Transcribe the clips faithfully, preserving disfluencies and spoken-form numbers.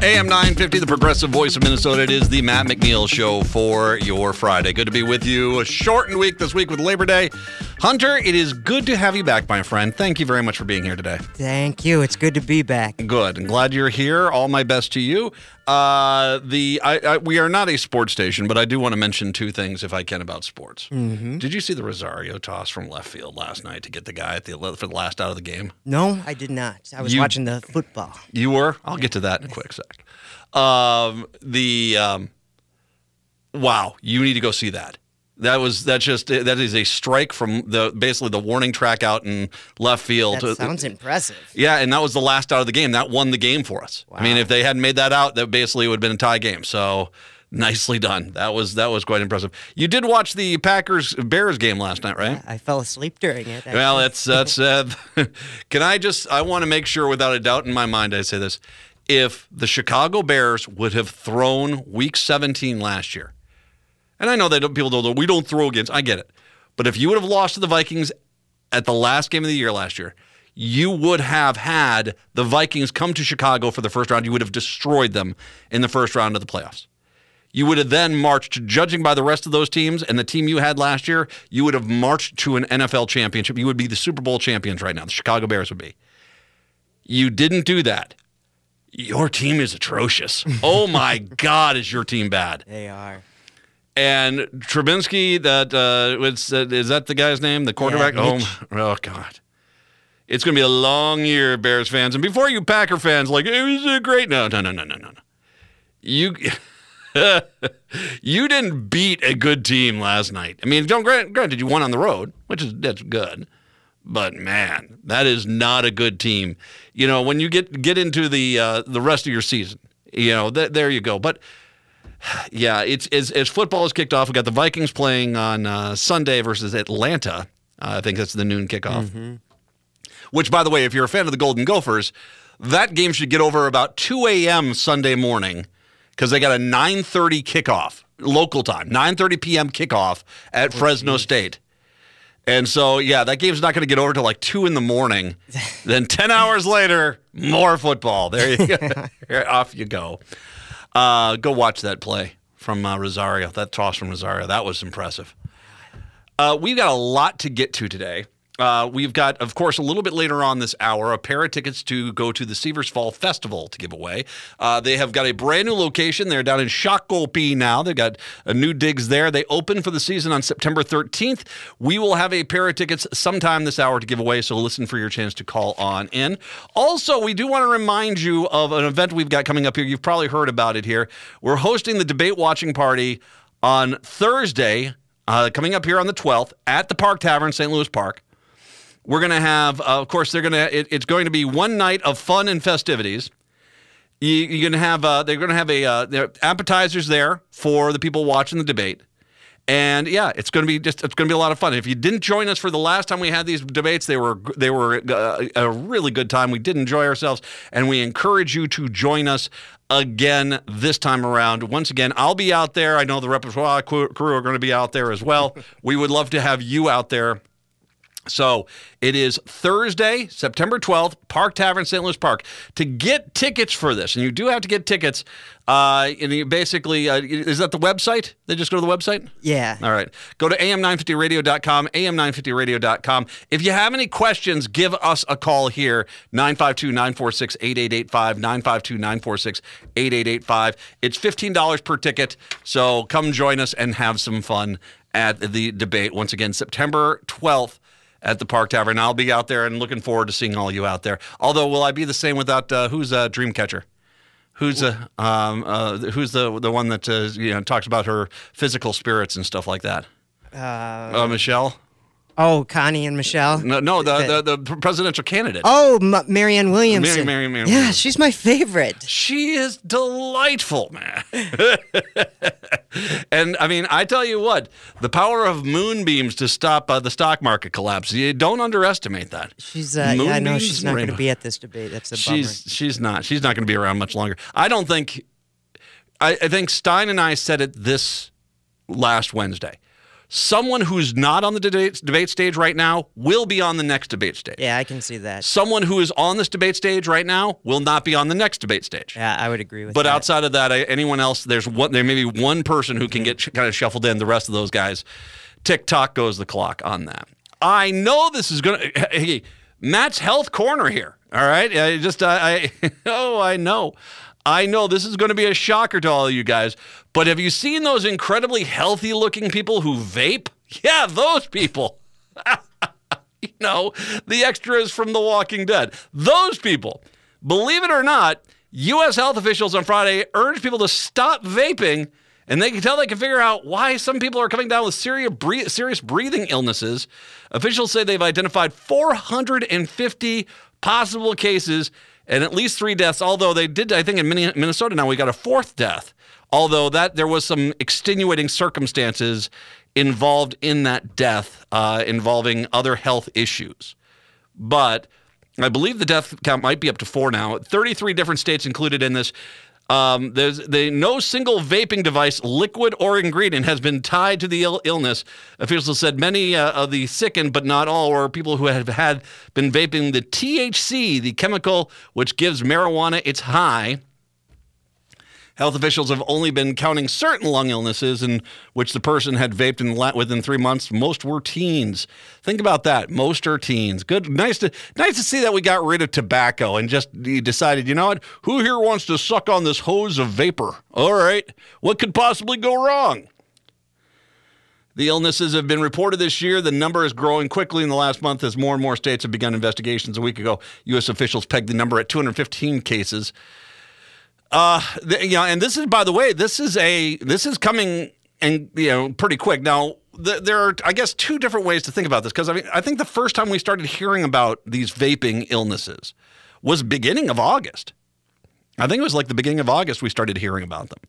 A M nine fifty, the progressive voice of Minnesota. It is the Matt McNeil Show for your Friday. Good to be with you. A shortened week this week with Labor Day. Hunter, it is good to have you back, my friend. Thank you very much for being here today. Thank you. It's good to be back. Good. I'm glad you're here. All my best to you. Uh, the I, I, we are not a sports station, but I do want to mention two things, if I can, about sports. Mm-hmm. Did you see the Rosario toss from left field last night to get the guy at the for the last out of the game? No, I did not. I was You- watching the football. You were? I'll get to that in a quick sec. Um, the um, wow, you need to go see that. That was that's just that is a strike from the basically the warning track out in left field. That sounds impressive. Yeah, and that was the last out of the game. That won the game for us. Wow. I mean, if they hadn't made that out, that basically would have been a tie game. So nicely done. That was that was quite impressive. You did watch the Packers Bears game last night, right? I fell asleep during it. actually. Well, that's that's. Uh, can I just? I want to make sure, without a doubt in my mind, I say this: if the Chicago Bears would have thrown Week seventeen last year, and I know that people don't. We don't throw against. I get it, but if you would have lost to the Vikings at the last game of the year last year, you would have had the Vikings come to Chicago for the first round. You would have destroyed them in the first round of the playoffs. You would have then marched, judging by the rest of those teams and the team you had last year, you would have marched to an N F L championship. You would be the Super Bowl champions right now. The Chicago Bears would be. You didn't do that. Your team is atrocious. Oh, my God, is your team bad. They are. And Trubinsky, that uh, it's, uh, is that the guy's name, the quarterback? Yeah, oh, Mitch. my- oh, God. It's going to be a long year, Bears fans. And before you Packer fans, like, it was a great. No, no, no, no, no, no. no. You... You didn't beat a good team last night. I mean, don't grant, granted you won on the road, which is that's good, but man, that is not a good team. You know, when you get get into the uh, the rest of your season, you know, th- there you go. But yeah, it's as, as football is kicked off, we got the Vikings playing on uh, Sunday versus Atlanta. Uh, I think that's the noon kickoff. Mm-hmm. Which, by the way, if you're a fan of the Golden Gophers, that game should get over about two a.m. Sunday morning. Because they got a nine thirty kickoff, local time, nine thirty p.m. kickoff at oh, Fresno geez. State. And so, yeah, that game's not going to get over till like two in the morning. Then ten hours later, more football. There you go. Off you go. Uh, go watch that play from uh, Rosario, that toss from Rosario. That was impressive. Uh, we've got a lot to get to today. Uh, we've got, of course, a little bit later on this hour, a pair of tickets to go to the Seavers Fall Festival to give away. Uh, they have got a brand new location. They're down in Shakopee now. They've got a new digs there. They open for the season on September thirteenth. We will have a pair of tickets sometime this hour to give away, so listen for your chance to call on in. Also, we do want to remind you of an event we've got coming up here. You've probably heard about it here. We're hosting the debate watching party on Thursday, uh, coming up here on the twelfth at the Park Tavern, Saint Louis Park. We're going to have, uh, of course, they're going to. It, it's going to be one night of fun and festivities. You, you're going to have. Uh, they're going to have a uh, there are appetizers there for the people watching the debate, and yeah, it's going to be just. It's going to be a lot of fun. If you didn't join us for the last time we had these debates, they were they were uh, a really good time. We did enjoy ourselves, and we encourage you to join us again this time around. Once again, I'll be out there. I know the repertoire crew are going to be out there as well. We would love to have you out there. So it is Thursday, September twelfth, Park Tavern, Saint Louis Park. To get tickets for this, and you do have to get tickets, uh, and you basically, uh, is that the website? They just go to the website? Yeah. All right. Go to A M nine fifty radio dot com, A M nine fifty radio dot com. If you have any questions, give us a call here, nine five two, nine four six, eight eight eight five, nine five two, nine four six, eight eight eight five. It's fifteen dollars per ticket, so come join us and have some fun at the debate. Once again, September twelfth. At the Park Tavern. I'll be out there and looking forward to seeing all you out there. Although, will I be the same without uh, who's a Dreamcatcher? Who's uh, um, uh, who's the the one that uh, you know talks about her physical spirits and stuff like that? Uh, uh, Michelle. Oh, Connie and Michelle. No, no, the the, the presidential candidate. Oh, M- Marianne Williamson. Mary, Mary, Mary, yeah, Mary. she's my favorite. She is delightful, man. And I mean, I tell you what, the power of moonbeams to stop uh, the stock market collapse. You don't underestimate that. She's, uh, yeah, I know she's not going to be at this debate. That's a bummer. She's she's not. She's not going to be around much longer. I don't think. I, I think Stein and I said it this last Wednesday. Someone who's not on the debate, debate stage right now will be on the next debate stage. Yeah, I can see that. Someone who is on this debate stage right now will not be on the next debate stage. Yeah, I would agree with but that. But outside of that, I, anyone else, there's one, there may be one person who can get sh- kind of shuffled in. The rest of those guys, tick-tock goes the clock on that. I know this is going to... Hey, Matt's Health Corner here, all right? I just, I, I oh, I know. I know this is going to be a shocker to all of you guys, but have you seen those incredibly healthy-looking people who vape? Yeah, those people. You know, the extras from The Walking Dead. Those people. Believe it or not, U S health officials on Friday urged people to stop vaping, and they can tell they can figure out why some people are coming down with serious breathing illnesses. Officials say they've identified four hundred fifty possible cases and at least three deaths, although they did, I think in Minnesota now, we got a fourth death, although that there was some extenuating circumstances involved in that death uh, involving other health issues. But I believe the death count might be up to four now. thirty-three different states included in this. Um, there's the no single vaping device, liquid or ingredient, has been tied to the Ill- illness. Officials said many uh, of the sickened, but not all, were people who have had been vaping the T H C, the chemical which gives marijuana its high. Health officials have only been counting certain lung illnesses in which the person had vaped in la- within three months. Most were teens. Think about that. Most are teens. Good. Nice to nice to see that we got rid of tobacco and just decided, you know what? Who here wants to suck on this hose of vapor? All right. What could possibly go wrong? The illnesses have been reported this year. The number is growing quickly in the last month as more and more states have begun investigations. A week ago, U S officials pegged the number at two hundred fifteen cases. Uh, the, you know, and this is, by the way, this is a, this is coming and, you know, pretty quick. Now, the, there are, I guess, two different ways to think about this. Because, I mean, I think the first time we started hearing about these vaping illnesses was beginning of August. I think it was like the beginning of August we started hearing about them.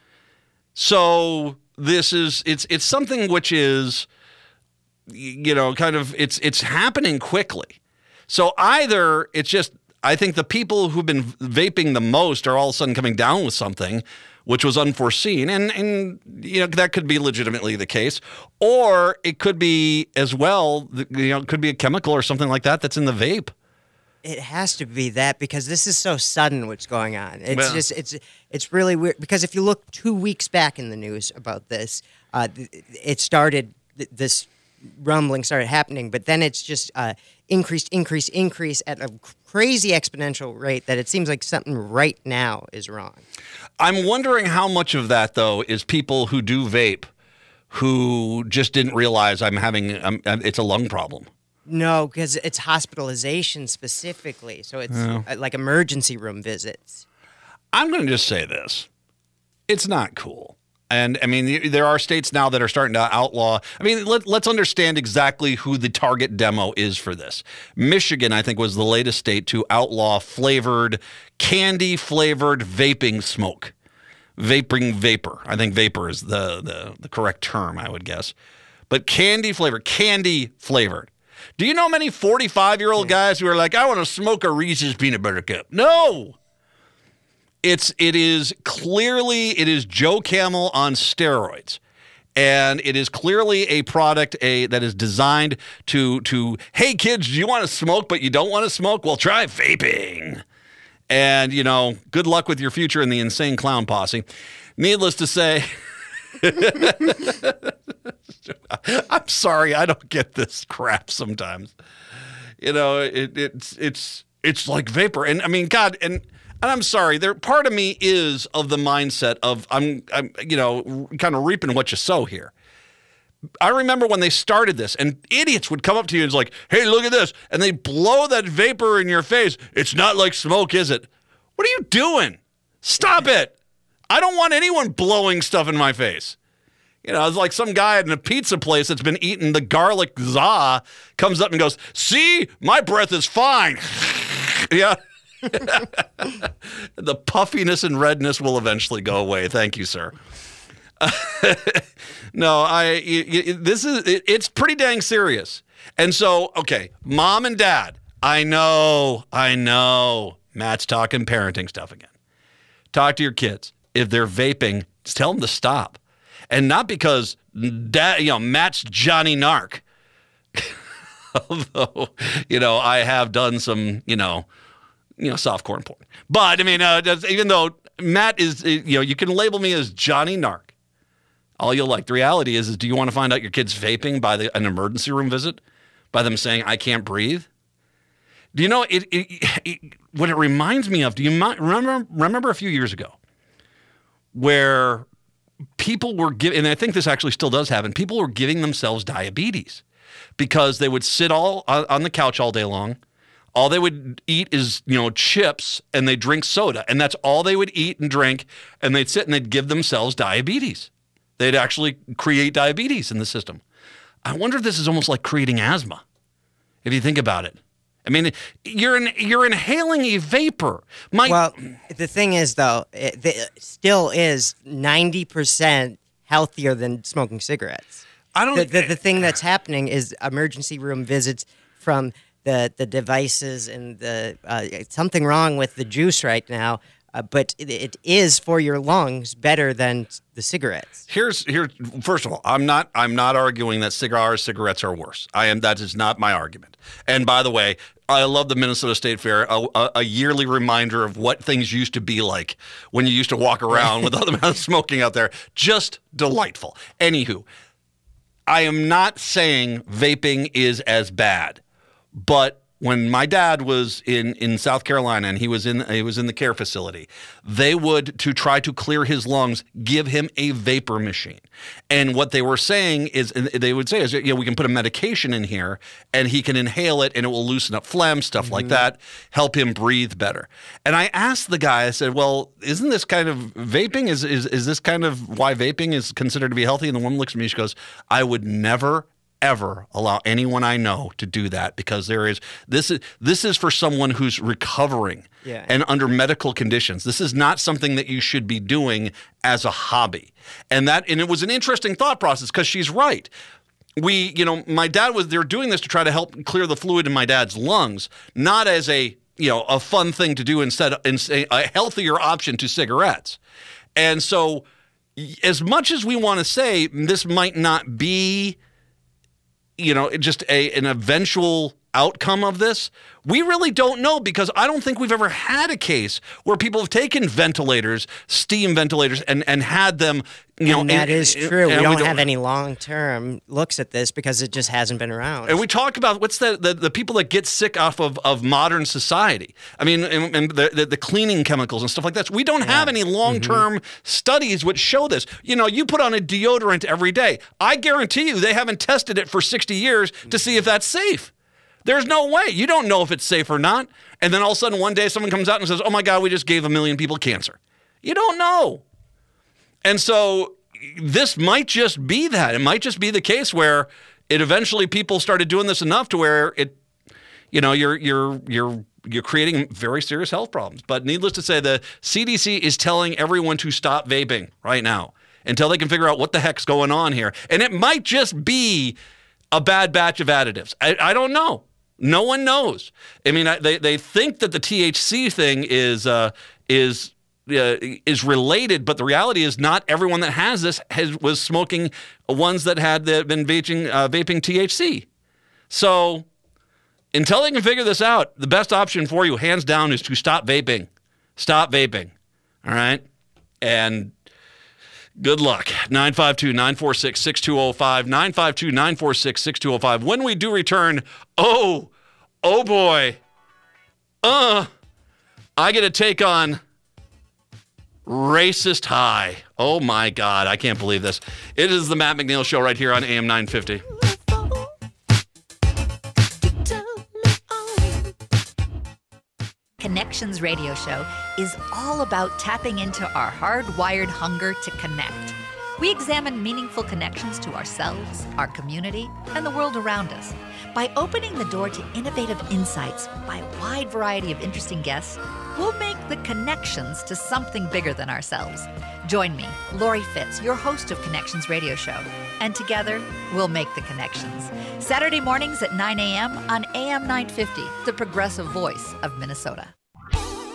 So this is, it's, it's something which is, you know, kind of, it's, it's happening quickly. So either it's just, I think the people who've been vaping the most are all of a sudden coming down with something, which was unforeseen. And, and you know, that could be legitimately the case. Or it could be as well, you know, it could be a chemical or something like that that's in the vape. It has to be that because this is so sudden what's going on. It's well, just, it's it's really weird. Because if you look two weeks back in the news about this, uh, it started, this rumbling started happening, but then it's just uh, increased, increase, increase at a crazy exponential rate that it seems like something right now is wrong. I'm wondering how much of that, though, is people who do vape who just didn't realize I'm having, um, it's a lung problem. No, because it's hospitalization specifically. So it's yeah. like emergency room visits. I'm going to just say this. It's not cool. And, I mean, there are states now that are starting to outlaw. I mean, let, let's understand exactly who the target demo is for this. Michigan, I think, was the latest state to outlaw flavored, candy-flavored vaping smoke. Vaping vapor. I think vapor is the, the, the correct term, I would guess. But candy-flavored, candy-flavored. Do you know many forty-five-year-old guys who are like, I want to smoke a Reese's peanut butter cup? No! It's it is clearly it is Joe Camel on steroids, and it is clearly a product a that is designed to to hey kids, do you want to smoke but you don't want to smoke? Well, try vaping, and you know, good luck with your future in the Insane Clown Posse. Needless to say, I'm sorry, I don't get this crap sometimes. You know, it, it's it's it's like vapor, and I mean, God, and. And I'm sorry, there part of me is of the mindset of I'm, I'm, you know, kind of reaping what you sow here. I remember when they started this, and idiots would come up to you and it's like, "Hey, look at this," and they blow that vapor in your face. It's not like smoke, is it? What are you doing? Stop it! I don't want anyone blowing stuff in my face. You know, it's like some guy in a pizza place that's been eating the garlic za comes up and goes, "See, my breath is fine." Yeah. The puffiness and redness will eventually go away. Thank you, sir. Uh, no, I. You, you, this is. It, it's pretty dang serious. And so, okay, mom and dad. I know. I know. Matt's talking parenting stuff again. Talk to your kids. If they're vaping, just tell them to stop. And not because da, you know, Matt's Johnny Narc. Although, you know, I have done some, you know, you know, soft corn porn. But I mean, uh, even though Matt is, you know, you can label me as Johnny Narc. All you'll like. The reality is, is do you want to find out your kid's vaping by the, an emergency room visit? By them saying, I can't breathe? Do you know, it, it, it, what it reminds me of, do you remember, remember a few years ago where people were giving, and I think this actually still does happen, people were giving themselves diabetes because they would sit all on the couch all day long. All they would eat is, you know, chips, and they drink soda, and that's all they would eat and drink, and they'd sit and they'd give themselves diabetes. They'd actually create diabetes in the system. I wonder if this is almost like creating asthma, if you think about it. I mean, you're in, you're inhaling a vapor. My, well, the thing is, though, it, it still is ninety percent healthier than smoking cigarettes. I don't. The, the, the thing that's happening is emergency room visits from the, the devices and the uh, something wrong with the juice right now. Uh, but it, it is for your lungs better than the cigarettes. Here's here. First of all, I'm not I'm not arguing that cigars, cigarettes are worse. I am. That is not my argument. And by the way, I love the Minnesota State Fair, a, a, a yearly reminder of what things used to be like when you used to walk around with other men smoking out there. Just delightful. Anywho, I am not saying vaping is as bad, but when my dad was in, in South Carolina and he was in he was in the care facility, they would, to try to clear his lungs, give him a vapor machine. And what they were saying is, they would say is, you know, we can put a medication in here and he can inhale it and it will loosen up phlegm, stuff mm-hmm. like that, help him breathe better. And I asked the guy, I said, well, isn't this kind of vaping? Is is is this kind of why vaping is considered to be healthy? And the woman looks at me, she goes, I would never ever allow anyone I know to do that, because there is this is this is for someone who's recovering yeah. and under medical conditions. This is not something that you should be doing as a hobby. And that and it was an interesting thought process, because she's right. We, you know, my dad was they're doing this to try to help clear the fluid in my dad's lungs, not as a, you know, a fun thing to do instead of a healthier option to cigarettes. And so as much as we want to say this might not be, you know, just a an eventual outcome of this, we really don't know, because I don't think we've ever had a case where people have taken ventilators, steam ventilators, and, and had them, you know. And that and, is true. We don't, we don't have any long-term looks at this because it just hasn't been around. And we talk about what's the the, the people that get sick off of, of modern society. I mean, and, and the, the the cleaning chemicals and stuff like that. So we don't have yeah. any long-term mm-hmm. studies which show this. You know, you put on a deodorant every day. I guarantee you they haven't tested it for sixty years to see if that's safe. There's no way. You don't know if it's safe or not. And then all of a sudden one day someone comes out and says, oh my God, we just gave a million people cancer. You don't know. And so this might just be that. It might just be the case where it eventually people started doing this enough to where it, you know, you're you're you're you're creating very serious health problems. But needless to say, the C D C is telling everyone to stop vaping right now until they can figure out what the heck's going on here. And it might just be a bad batch of additives. I, I don't know. No one knows. I mean, they they think that the T H C thing is uh, is uh, is related, but the reality is not everyone that has this has was smoking ones that had the, been vaping uh, vaping T H C. So until they can figure this out, the best option for you, hands down, is to stop vaping. Stop vaping. All right, and good luck. nine five two, nine four six, six two zero five, nine five two, nine four six, six two zero five. When we do return, oh, oh boy, uh, I get to take on Racist High. Oh my God, I can't believe this. It is the Matt McNeil Show right here on A M nine fifty. Connections Radio Show is all about tapping into our hardwired hunger to connect. We examine meaningful connections to ourselves, our community, and the world around us. By opening the door to innovative insights by a wide variety of interesting guests, we'll make the connections to something bigger than ourselves. Join me, Lori Fitz, your host of Connections Radio Show, and together we'll make the connections. Saturday mornings at nine a.m. on A M nine fifty, the progressive voice of Minnesota.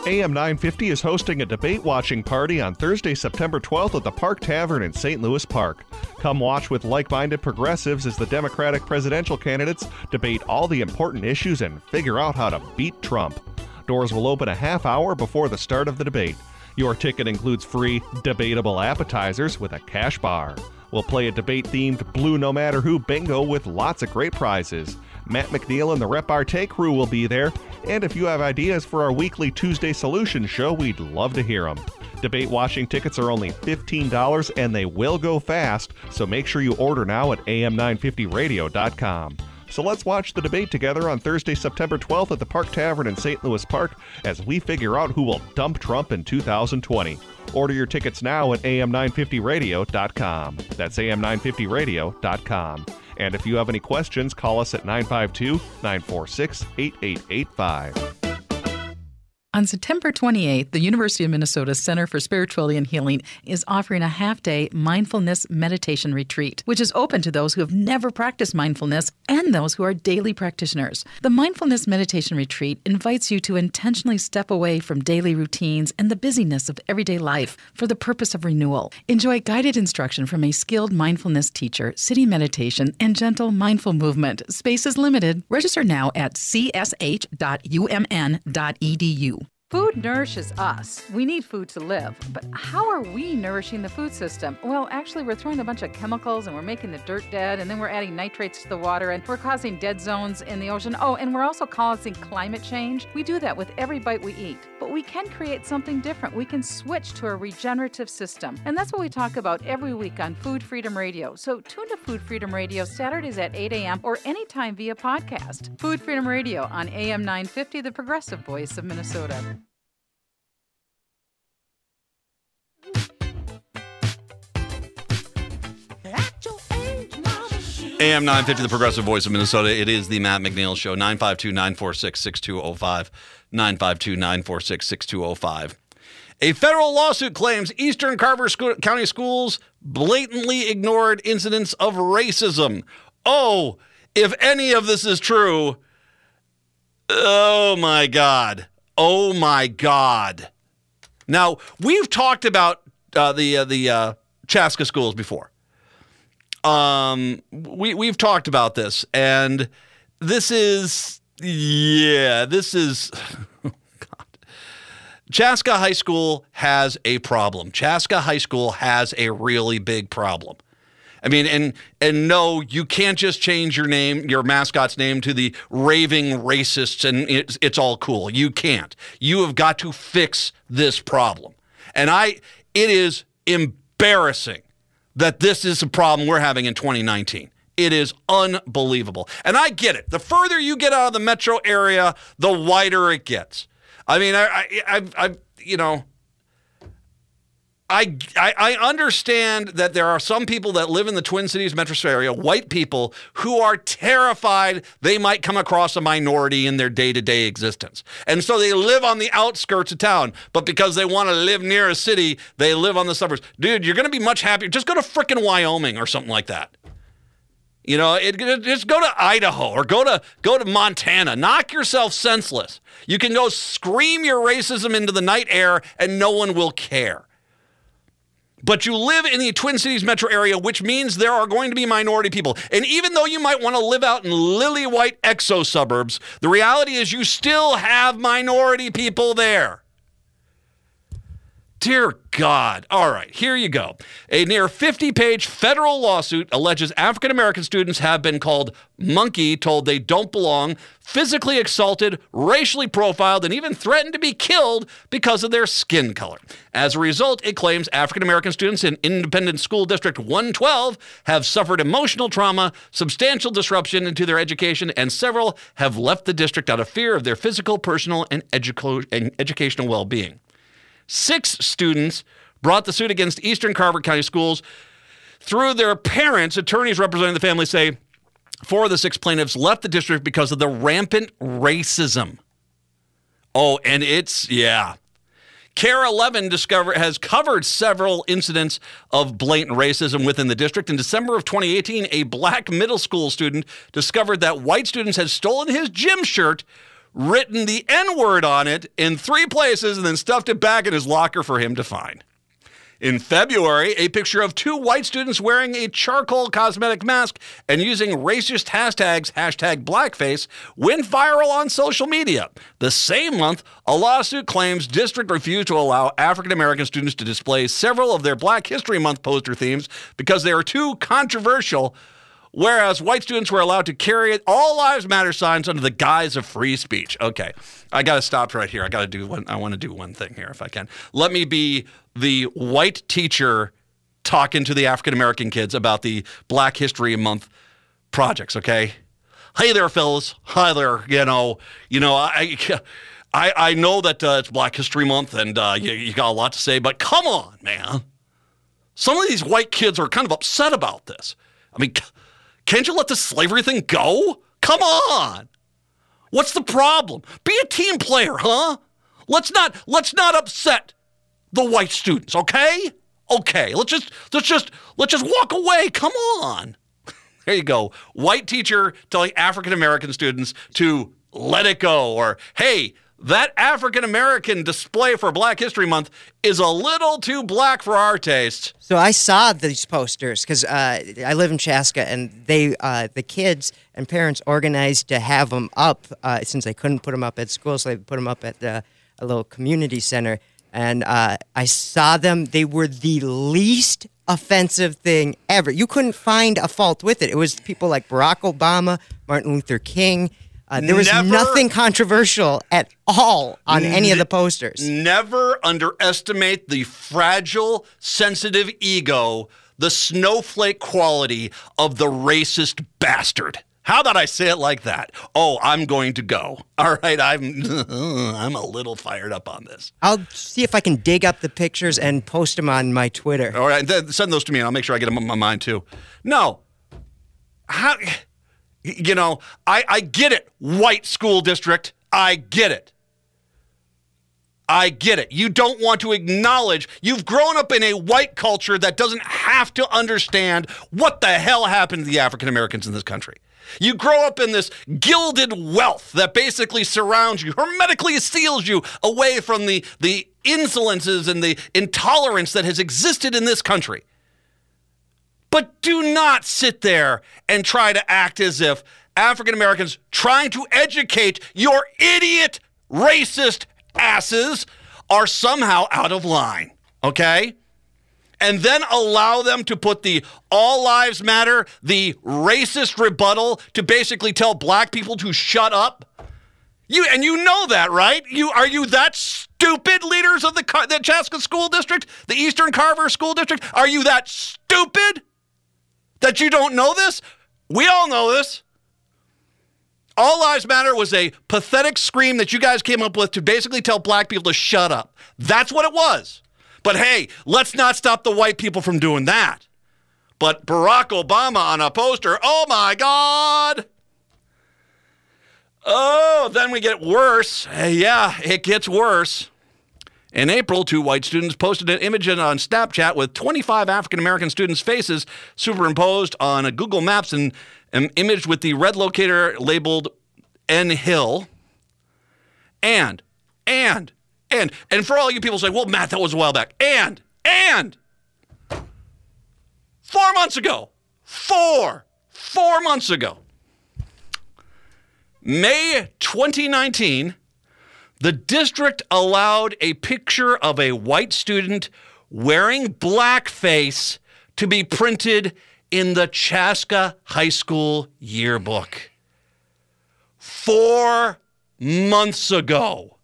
A M nine fifty is hosting a debate watching party on Thursday, September twelfth at the Park Tavern in Saint Louis Park. Come watch with like-minded progressives as the Democratic presidential candidates debate all the important issues and figure out how to beat Trump. Doors will open a half hour before the start of the debate. Your ticket includes free debatable appetizers with a cash bar. We'll play a debate-themed Blue No Matter Who bingo with lots of great prizes. Matt McNeil and the Repartee crew will be there, and if you have ideas for our weekly Tuesday Solution show, we'd love to hear them. Debate watching tickets are only fifteen dollars, and they will go fast, so make sure you order now at A M nine fifty radio dot com. So let's watch the debate together on Thursday, September twelfth at the Park Tavern in Saint Louis Park as we figure out who will dump Trump in two thousand twenty. Order your tickets now at A M nine fifty radio dot com. That's A M nine fifty radio dot com. And if you have any questions, call us at nine five two, nine four six, eight eight eight five. On September twenty-eighth, the University of Minnesota Center for Spirituality and Healing is offering a half-day mindfulness meditation retreat, which is open to those who have never practiced mindfulness and those who are daily practitioners. The Mindfulness Meditation Retreat invites you to intentionally step away from daily routines and the busyness of everyday life for the purpose of renewal. Enjoy guided instruction from a skilled mindfulness teacher, sitting meditation, and gentle mindful movement. Space is limited. Register now at c s h dot u m n dot e d u. Food nourishes us. We need food to live. But how are we nourishing the food system? Well, actually, we're throwing a bunch of chemicals and we're making the dirt dead, and then we're adding nitrates to the water, and we're causing dead zones in the ocean. Oh, and we're also causing climate change. We do that with every bite we eat. But we can create something different. We can switch to a regenerative system. And that's what we talk about every week on Food Freedom Radio. So tune to Food Freedom Radio Saturdays at eight a.m. or anytime via podcast. Food Freedom Radio on A M nine fifty, the progressive voice of Minnesota. A M nine fifty, the progressive voice of Minnesota. It is the Matt McNeil Show. nine five two, nine four six, six two zero five. nine five two, nine four six, six two zero five. A federal lawsuit claims Eastern Carver Sco- County Schools blatantly ignored incidents of racism. Oh, if any of this is true, oh my God. Oh my God. Now, we've talked about uh, the, uh, the uh, Chaska schools before. Um, we, we've talked about this, and this is, yeah, this is, oh God. Chaska High School has a problem. Chaska High School has a really big problem. I mean, and and no, you can't just change your name, your mascot's name to the raving racists, and it's, it's all cool. You can't. You have got to fix this problem. And I, it is embarrassing that this is a problem we're having in twenty nineteen. It is unbelievable. And I get it. The further you get out of the metro area, the wider it gets. I mean, I, I, I, I you know, I, I, I understand that there are some people that live in the Twin Cities metro area, white people, who are terrified they might come across a minority in their day-to-day existence. And so they live on the outskirts of town, but because they want to live near a city, they live on the suburbs. Dude, you're going to be much happier. Just go to frickin' Wyoming or something like that. You know, it, it, just go to Idaho or go to go to Montana. Knock yourself senseless. You can go scream your racism into the night air and no one will care. But you live in the Twin Cities metro area, which means there are going to be minority people. And even though you might want to live out in lily white exo suburbs, the reality is you still have minority people there. Dear God. All right, here you go. A near fifty-page federal lawsuit alleges African-American students have been called monkey, told they don't belong, physically assaulted, racially profiled, and even threatened to be killed because of their skin color. As a result, it claims African-American students in Independent School District one twelve have suffered emotional trauma, substantial disruption into their education, and several have left the district out of fear of their physical, personal, and, educo- and educational well-being. Six students brought the suit against Eastern Carver County Schools. Through their parents, attorneys representing the family say four of the six plaintiffs left the district because of the rampant racism. Oh, and it's, yeah. CARE eleven discover, has covered several incidents of blatant racism within the district. In December of twenty eighteen, a black middle school student discovered that white students had stolen his gym shirt, written the N-word on it in three places and then stuffed it back in his locker for him to find. In February, a picture of two white students wearing a charcoal cosmetic mask and using racist hashtags, hashtag blackface, went viral on social media. The same month, a lawsuit claims district refused to allow African-American students to display several of their Black History Month poster themes because they are too controversial, whereas white students were allowed to carry All Lives Matter signs under the guise of free speech. Okay, I got to stop right here. I got to do one. I want to do one thing here if I can. Let me be the white teacher talking to the African-American kids about the Black History Month projects, okay? Hey there, fellas. Hi there. You know, you know, I I, I know that uh, it's Black History Month and uh, you, you got a lot to say, but come on, man. Some of these white kids are kind of upset about this. I mean, can't you let the slavery thing go? Come on. What's the problem? Be a team player, huh? Let's not let's not upset the white students, okay? Okay, let's just let's just let's just walk away. Come on. There you go. White teacher telling African American students to let it go, or hey, that African American display for Black History Month is a little too black for our taste. So I saw these posters because uh, I live in Chaska, and they uh, the kids and parents organized to have them up uh, since they couldn't put them up at school, so they put them up at the, a little community center. And uh, I saw them. They were the least offensive thing ever. You couldn't find a fault with it. It was people like Barack Obama, Martin Luther King. Uh, there was never, nothing controversial at all on n- any of the posters. Never underestimate the fragile, sensitive ego, the snowflake quality of the racist bastard. How about I say it like that? Oh, I'm going to go. All right, I'm I'm a little fired up on this. I'll see if I can dig up the pictures and post them on my Twitter. All right, then send those to me, and I'll make sure I get them on my mind, too. No. How... You know, I, I get it, white school district. I get it. I get it. You don't want to acknowledge you've grown up in a white culture that doesn't have to understand what the hell happened to the African Americans in this country. You grow up in this gilded wealth that basically surrounds you, hermetically seals you away from the, the insolences and the intolerance that has existed in this country. But do not sit there and try to act as if African Americans trying to educate your idiot racist asses are somehow out of line, okay? And then allow them to put the All Lives Matter, the racist rebuttal to basically tell black people to shut up. You and you know that, right? You are you that stupid, leaders of the the Chaska School District, the Eastern Carver School District? Are you that stupid that you don't know this? We all know this. All Lives Matter was a pathetic scream that you guys came up with to basically tell black people to shut up. That's what it was. But hey, let's not stop the white people from doing that. But Barack Obama on a poster, oh my God. Oh, then we get worse. Uh, yeah, it gets worse. In April, two white students posted an image on Snapchat with twenty-five African-American students' faces superimposed on a Google Maps and an image with the red locator labeled N Hill. And, and, and, and for all you people saying, well, Matt, that was a while back. And, and, four months ago, four, four months ago, May twenty nineteen, the district allowed a picture of a white student wearing blackface to be printed in the Chaska High School yearbook. Four months ago.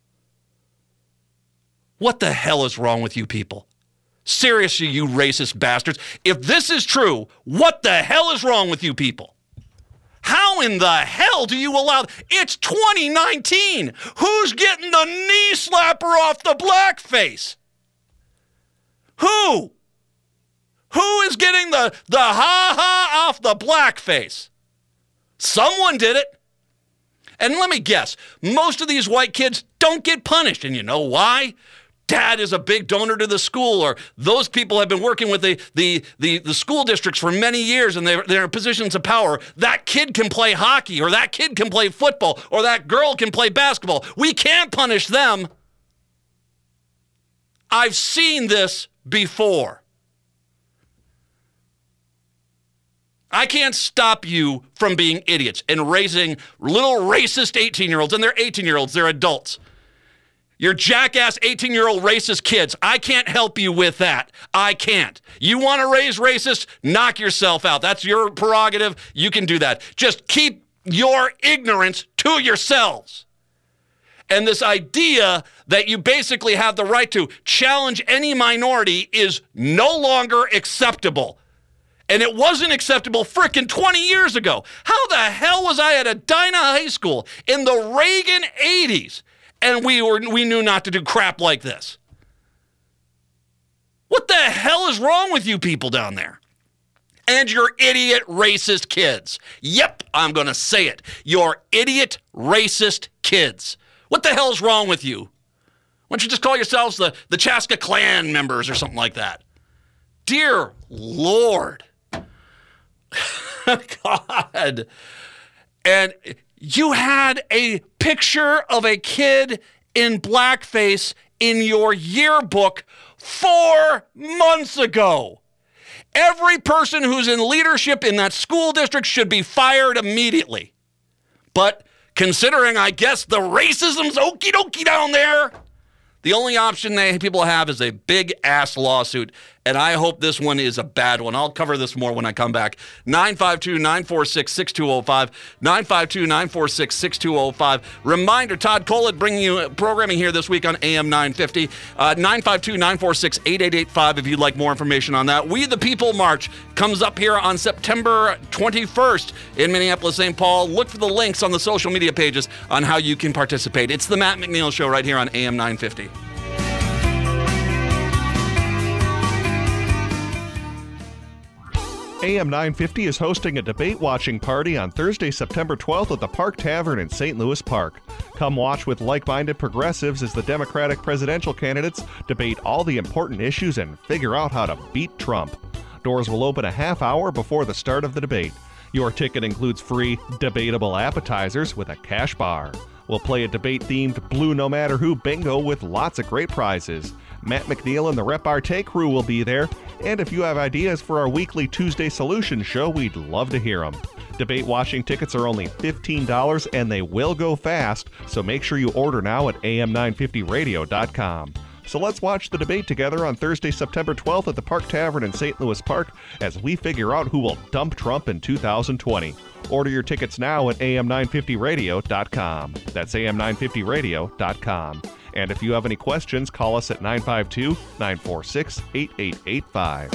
What the hell is wrong with you people? Seriously, you racist bastards. If this is true, what the hell is wrong with you people? How in the hell do you allow... It's twenty nineteen. Who's getting the knee slapper off the blackface? Who? Who is getting the, the ha-ha off the blackface? Someone did it. And let me guess, most of these white kids don't get punished. And you know why? dad is a big donor to the school, or those people have been working with the the the, the school districts for many years and they're, they're in positions of power. That kid can play hockey, or that kid can play football, or that girl can play basketball. We can't punish them. I've seen this before. I can't stop you from being idiots and raising little racist eighteen-year-olds, and they're eighteen-year-olds, they're adults. You're jackass eighteen-year-old racist kids. I can't help you with that. I can't. You want to raise racists? Knock yourself out. That's your prerogative. You can do that. Just keep your ignorance to yourselves. And this idea that you basically have the right to challenge any minority is no longer acceptable. And it wasn't acceptable frickin' twenty years ago. How the hell was I at Edina High School in the Reagan eighties and we were we knew not to do crap like this? What the hell is wrong with you people down there? And your idiot racist kids. Yep, I'm going to say it. Your idiot racist kids. What the hell's wrong with you? Why don't you just call yourselves the, the Chaska Clan members or something like that? Dear Lord. God. And you had a picture of a kid in blackface in your yearbook four months ago. Every person who's in leadership in that school district should be fired immediately. But considering, I guess, the racism's okie dokie down there, the only option they people have is a big-ass lawsuit, and I hope this one is a bad one. I'll cover this more when I come back. nine five two, nine four six, six two zero five, nine five two, nine four six, six two zero five. Reminder, Todd Collett bringing you programming here this week on A M nine fifty. Uh, nine five two, nine four six, eight eight eight five if you'd like more information on that. We the People March comes up here on September twenty-first in Minneapolis, Saint Paul. Look for the links on the social media pages on how you can participate. It's the Matt McNeil Show right here on A M nine fifty. A M nine fifty is hosting a debate watching party on Thursday, September twelfth at the Park Tavern in Saint Louis Park. Come watch with like-minded progressives as the Democratic presidential candidates debate all the important issues and figure out how to beat Trump. Doors will open a half hour before the start of the debate. Your ticket includes free debatable appetizers with a cash bar. We'll play a debate-themed Blue No Matter Who bingo with lots of great prizes. Matt McNeil and the Repartee crew will be there, and if you have ideas for our weekly Tuesday Solutions show, we'd love to hear them. Debate watching tickets are only fifteen dollars, and they will go fast, so make sure you order now at A M nine fifty radio dot com. So let's watch the debate together on Thursday, September twelfth at the Park Tavern in Saint Louis Park as we figure out who will dump Trump in two thousand twenty. Order your tickets now at A M nine fifty radio dot com. That's A M nine fifty radio dot com. And if you have any questions, call us at nine five two, nine four six, eight eight eight five.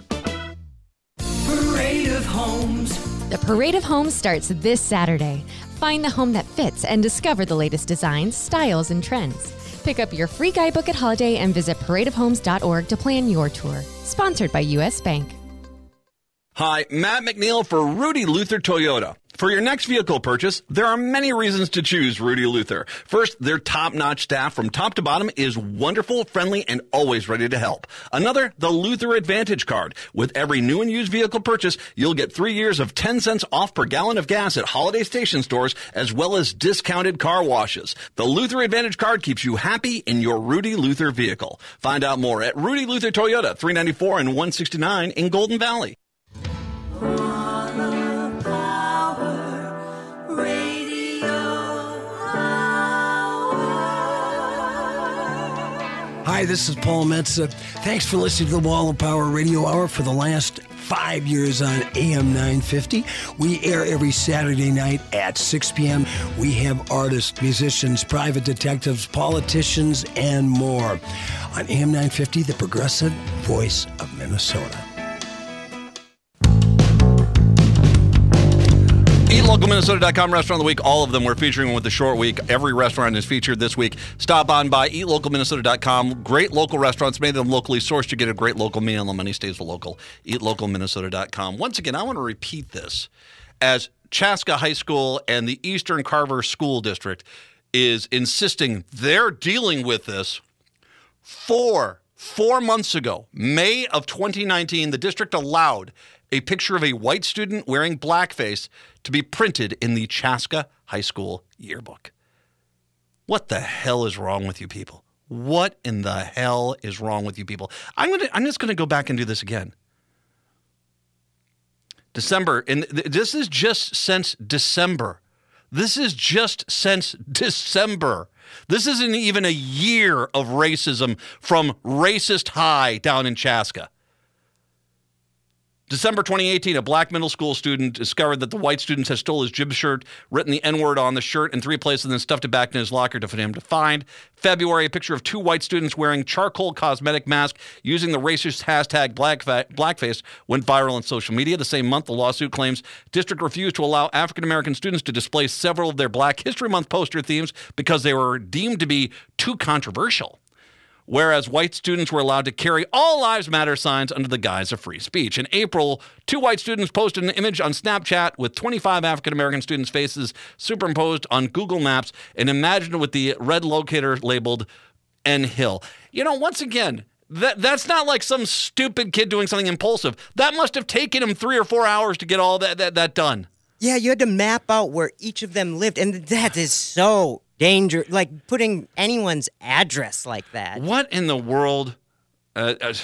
Parade of Homes. The Parade of Homes starts this Saturday. Find the home that fits and discover the latest designs, styles, and trends. Pick up your free guidebook at Holiday and visit parade of homes dot org to plan your tour. Sponsored by U S Bank. Hi, Matt McNeil for Rudy Luther Toyota. For your next vehicle purchase, there are many reasons to choose Rudy Luther. First, their top-notch staff from top to bottom is wonderful, friendly, and always ready to help. Another, the Luther Advantage Card. With every new and used vehicle purchase, you'll get three years of ten cents off per gallon of gas at Holiday Station stores, as well as discounted car washes. The Luther Advantage Card keeps you happy in your Rudy Luther vehicle. Find out more at Rudy Luther Toyota, three ninety-four and one sixty-nine in Golden Valley. Hi, this is Paul Metza. Thanks for listening to the Wall of Power Radio Hour for the last five years on A M nine fifty. We air every Saturday night at six p.m. We have artists, musicians, private detectives, politicians, and more. On A M nine fifty, the progressive voice of Minnesota. eat local minnesota dot com Restaurant of the Week. All of them we're featuring with the short week. Every restaurant is featured this week. Stop on by eat local minnesota dot com. Great local restaurants, made them locally sourced. You get a great local meal, and the money stays local. eat local minnesota dot com. Once again, I want to repeat this. As Chaska High School and the Eastern Carver School District is insisting they're dealing with this Four, four months ago, May of twenty nineteen, the district allowed a picture of a white student wearing blackface to be printed in the Chaska High School yearbook. What the hell is wrong with you people? What in the hell is wrong with you people? I'm gonna, I'm just going to go back and do this again. December, and this is just since December. This is just since December. This isn't even a year of racism from racist high down in Chaska. December twenty eighteen, a black middle school student discovered that the white student had stole his gym shirt, written the N-word on the shirt in three places, and then stuffed it back in his locker for him to find. February, a picture of two white students wearing charcoal cosmetic masks using the racist hashtag blackfa- blackface went viral on social media. The same month, the lawsuit claims district refused to allow African-American students to display several of their Black History Month poster themes because they were deemed to be too controversial, whereas white students were allowed to carry All Lives Matter signs under the guise of free speech. In April, two white students posted an image on Snapchat with twenty-five African-American students' faces superimposed on Google Maps and imagined with the red locator labeled N Hill. You know, once again, that that's not like some stupid kid doing something impulsive. That must have taken him three or four hours to get all that that, that done. Yeah, you had to map out where each of them lived, and that is so danger, like putting anyone's address like that. What in the world? Uh, uh,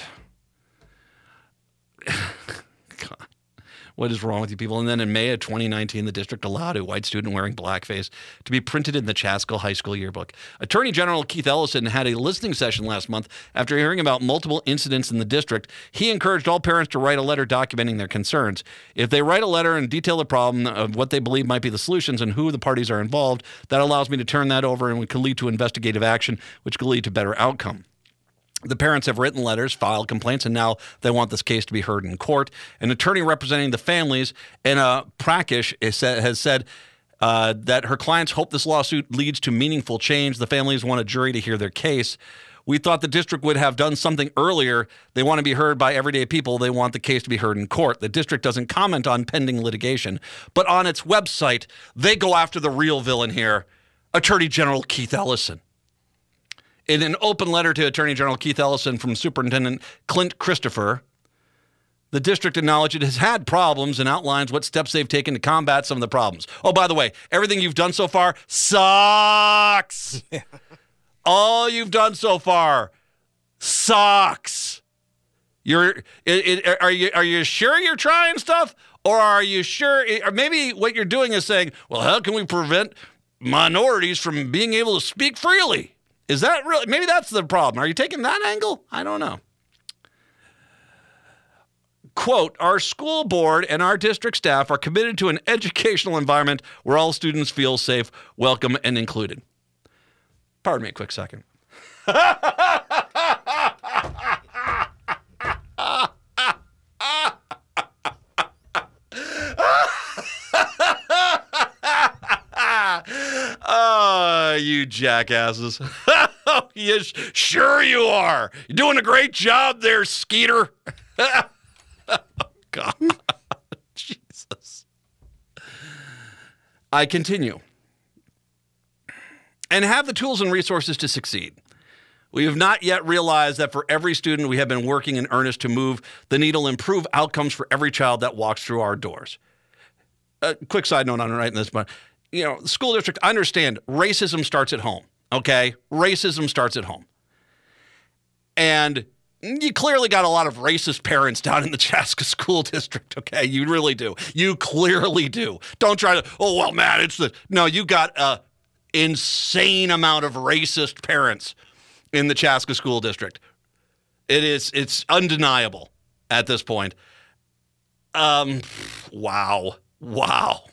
God, what is wrong with you people? And then in May of twenty nineteen, the district allowed a white student wearing blackface to be printed in the Chaska High School yearbook. Attorney General Keith Ellison had a listening session last month after hearing about multiple incidents in the district. He encouraged all parents to write a letter documenting their concerns. If they write a letter and detail the problem of what they believe might be the solutions and who the parties are involved, that allows me to turn that over and could lead to investigative action, which could lead to better outcome. The parents have written letters, filed complaints, and now they want this case to be heard in court. An attorney representing the families, Anna Prakish, has said uh, that her clients hope this lawsuit leads to meaningful change. The families want a jury to hear their case. We thought the district would have done something earlier. They want to be heard by everyday people. They want the case to be heard in court. The district doesn't comment on pending litigation, but on its website, they go after the real villain here, Attorney General Keith Ellison. In an open letter to Attorney General Keith Ellison from Superintendent Clint Christopher, the district acknowledged it has had problems and outlines what steps they've taken to combat some of the problems. Oh, by the way, everything you've done so far sucks. All you've done so far sucks. You're, it, it, are you, are you sure you're trying stuff? Or are you sure, or maybe what you're doing is saying, well, how can we prevent minorities from being able to speak freely? Is that really, maybe that's the problem. Are you taking that angle? I don't know. Quote, our school board and our district staff are committed to an educational environment where all students feel safe, welcome, and included. Pardon me a quick second. Oh, you jackasses. Yes, sure you are. You're doing a great job there, Skeeter. Oh, God. Jesus. I continue. And have the tools and resources to succeed. We have not yet realized that for every student, we have been working in earnest to move the needle, improve outcomes for every child that walks through our doors. A quick side note on writing this, but you know, school district, I understand racism starts at home, okay? Racism starts at home. And you clearly got a lot of racist parents down in the Chaska School District, okay? You really do. You clearly do. Don't try to, oh, well, man, it's the, no, you got an insane amount of racist parents in the Chaska School District. It is, it's undeniable at this point. Um, wow. Wow.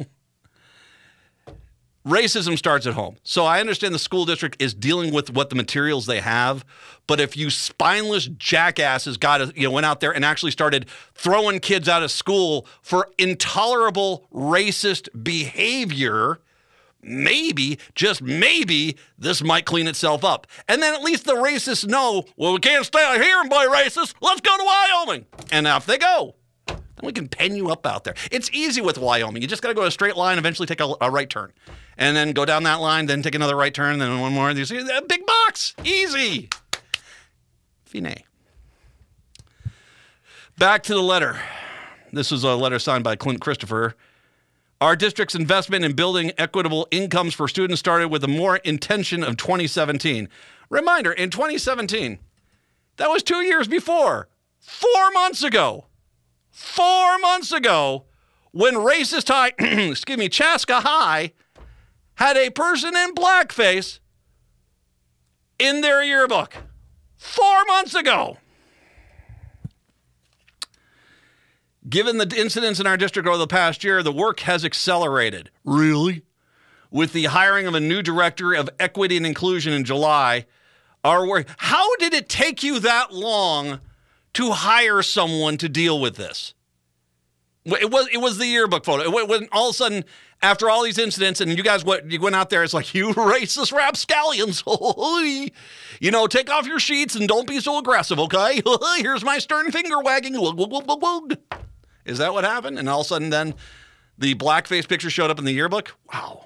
Racism starts at home. So I understand the school district is dealing with what the materials they have, but if you spineless jackasses got a, you know, went out there and actually started throwing kids out of school for intolerable racist behavior, maybe, just maybe, this might clean itself up. And then at least the racists know, well, we can't stay out here and play racist. Let's go to Wyoming. And off they go. Then we can pen you up out there. It's easy with Wyoming. You just got to go a straight line, eventually take a, a right turn. And then go down that line, then take another right turn, then one more. You see, a big box. Easy. Fine. Back to the letter. This is a letter signed by Clint Christopher. Our district's investment in building equitable incomes for students started with a more intention of twenty seventeen. Reminder, in twenty seventeen, that was two years before, four months ago, four months ago, when racist high, excuse me, Chaska High had a person in blackface in their yearbook. Four months ago. Given the incidents in our district over the past year, the work has accelerated. Really? With the hiring of a new director of equity and inclusion in July, our work. How did it take you that long to hire someone to deal with this? It was it was the yearbook photo. It wasn't all of a sudden, after all these incidents, and you guys what you went out there, it's like, you racist rapscallions. You know, take off your sheets and don't be so aggressive, okay? Here's my stern finger wagging. Is that what happened? And all of a sudden then the blackface picture showed up in the yearbook? Wow.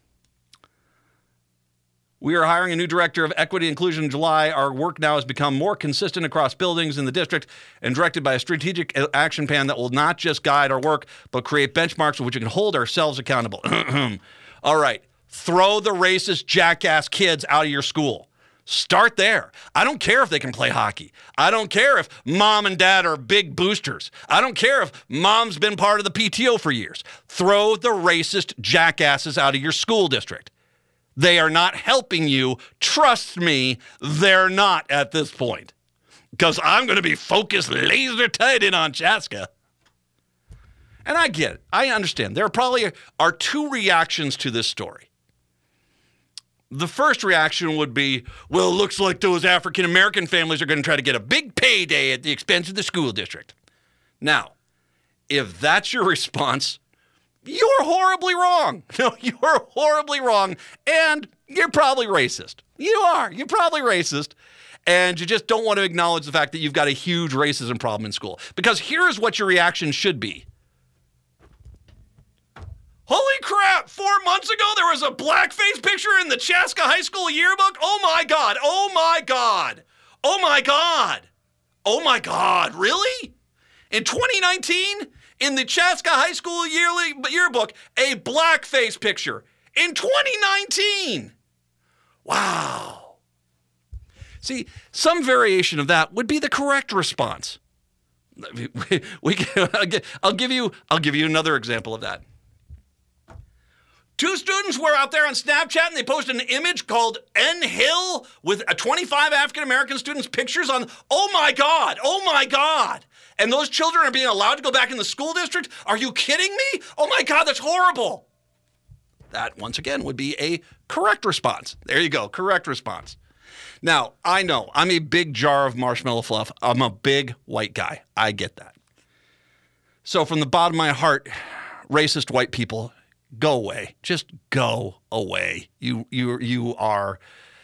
We are hiring a new director of equity and inclusion in July. Our work now has become more consistent across buildings in the district and directed by a strategic action plan that will not just guide our work, but create benchmarks for which we can hold ourselves accountable. All right. Throw the racist jackass kids out of your school. Start there. I don't care if they can play hockey. I don't care if mom and dad are big boosters. I don't care if mom's been part of the P T O for years. Throw the racist jackasses out of your school district. They are not helping you. Trust me, they're not at this point. Because I'm going to be focused laser tight in on Chaska. And I get it. I understand. There probably are two reactions to this story. The first reaction would be, well, it looks like those African-American families are going to try to get a big payday at the expense of the school district. Now, if that's your response, you're horribly wrong. No, you're horribly wrong, and you're probably racist. You are. You're probably racist, and you just don't want to acknowledge the fact that you've got a huge racism problem in school. Because here's what your reaction should be. Holy crap, four months ago there was a blackface picture in the Chaska High School yearbook? Oh my God, oh my God, oh my God, oh my God, really? In twenty nineteen, in the Chaska High School yearly yearbook, a blackface picture in twenty nineteen. Wow. See, some variation of that would be the correct response. We, we, I'll give you, I'll give you another example of that. Two students were out there on Snapchat and they posted an image called N Hill with a twenty-five African-American students' pictures on, oh my God, oh my God. And those children are being allowed to go back in the school district? Are you kidding me? Oh my God, that's horrible. That, once again, would be a correct response. There you go, correct response. Now, I know, I'm a big jar of marshmallow fluff. I'm a big white guy. I get that. So from the bottom of my heart, racist white people, go away. Just go away. You you you are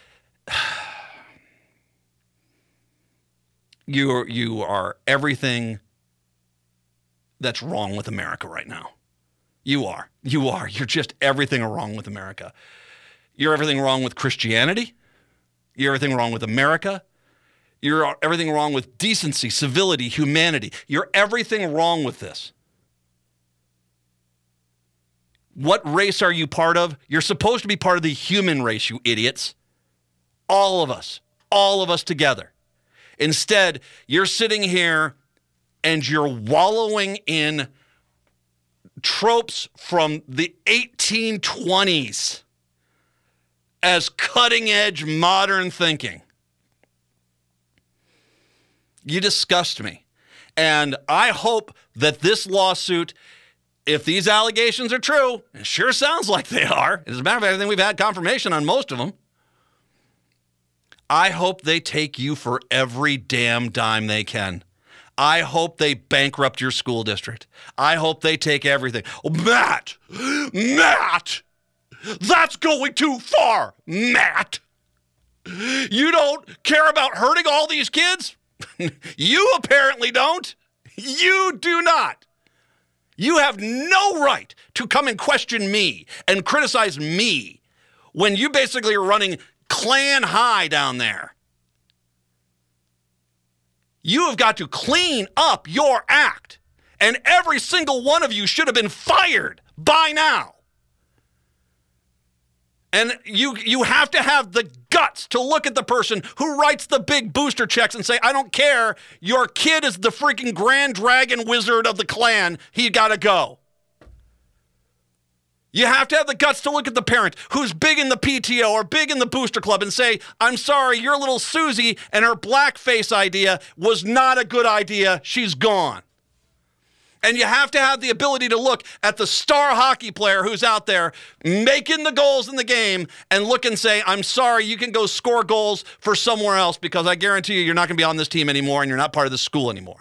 you are you are everything that's wrong with America right now. You are. You are. You're just everything wrong with America. You're everything wrong with Christianity. You're everything wrong with America. You're everything wrong with decency, civility, humanity. You're everything wrong with this. What race are you part of? You're supposed to be part of the human race, you idiots. All of us. All of us together. Instead, you're sitting here and you're wallowing in tropes from the eighteen twenties as cutting-edge modern thinking. You disgust me. And I hope that this lawsuit, if these allegations are true, it sure sounds like they are. As a matter of fact, I think we've had confirmation on most of them. I hope they take you for every damn dime they can. I hope they bankrupt your school district. I hope they take everything. Oh, Matt! Matt! That's going too far, Matt! You don't care about hurting all these kids? You apparently don't. You do not. You have no right to come and question me and criticize me when you basically are running Klan high down there. You have got to clean up your act. And every single one of you should have been fired by now. And you you have to have the guts to look at the person who writes the big booster checks and say, I don't care, your kid is the freaking Grand Dragon Wizard of the clan. He got to go. You have to have the guts to look at the parent who's big in the P T O or big in the booster club and say, I'm sorry, your little Susie and her blackface idea was not a good idea. She's gone. And you have to have the ability to look at the star hockey player who's out there making the goals in the game and look and say, I'm sorry, you can go score goals for somewhere else because I guarantee you you're not going to be on this team anymore and you're not part of the school anymore.